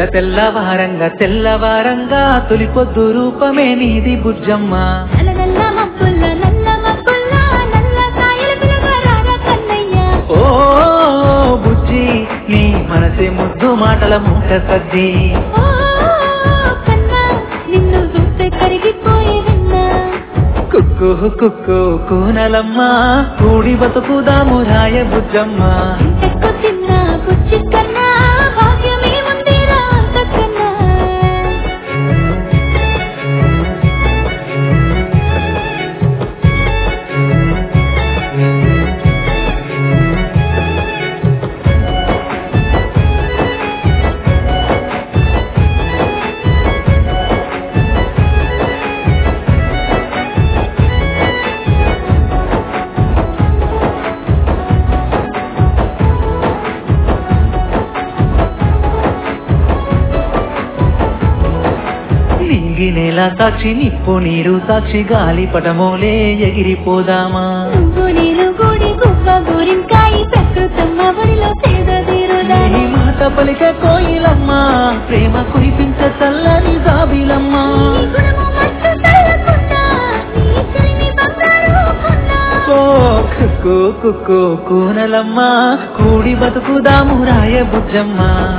తెల్లవారంగా తెల్లవారంగా తొలి పొద్దు రూపమే నీది బుజ్జమ్మ. ఓ బుజ్జి నీ మనసే ముద్దు మాటల మూట సద్ది. కుక్కు కుక్కు కూనలమ్మ కూడి బతుకుదాము రాయ బుజ్జమ్మ. నేల సాక్షి నిప్పు నీరు సాక్షి గాలి పటమోలే ఎగిరిపోదామా. నీ మాట పలిక కోయిలమ్మ ప్రేమ కురిపించ చల్లని జాబిలమ్మ. కుక్కు కుక్కు కూనలమ్మ కూడి బతుకుదాము రాయ బుజ్జమ్మ.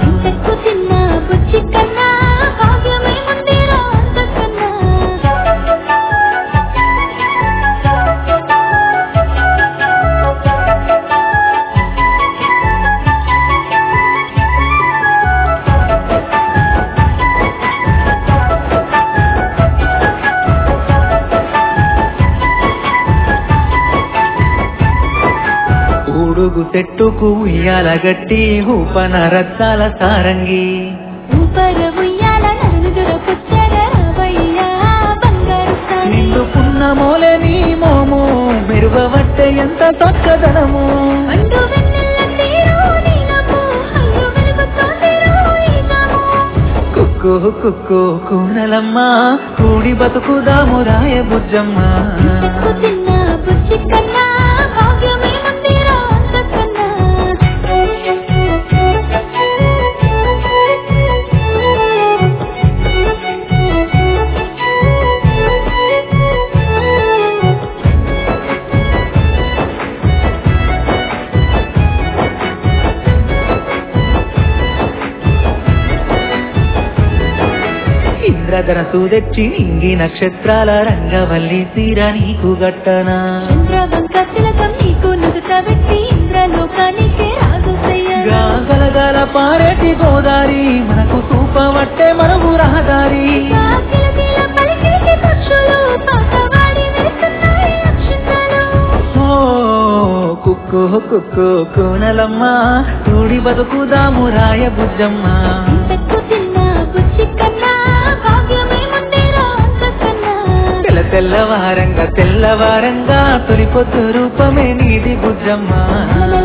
ఊడుగు చెట్టుకు ఉయ్యాల గట్టి ఊపన రత్తాల సారంగి. నిండుకున్న మోలే నీ మోము మెరుగవట్టే ఎంత చక్కదనము. కుక్కు కుక్కు కూనలమ్మ కూడి బతుకుదాము రాయ బుజ్జమ్మ. ఇంద్రధనసు తెచ్చి ఇంగి నక్షత్రాల రంగవల్లి తీర నీకు గట్టనా. గలగల పారేటి గోదారి మనకు చూపవట్టే మరుగు రహదారి. కుక్కు కుక్కు కూనలమ్మ కూడి బతుకుదాము రాయ బుజ్జమ్మ. తెల్లవారంగా తెల్లవారంగా తొలి పొద్దు రూపమే నీది బుజ్జమ్మ.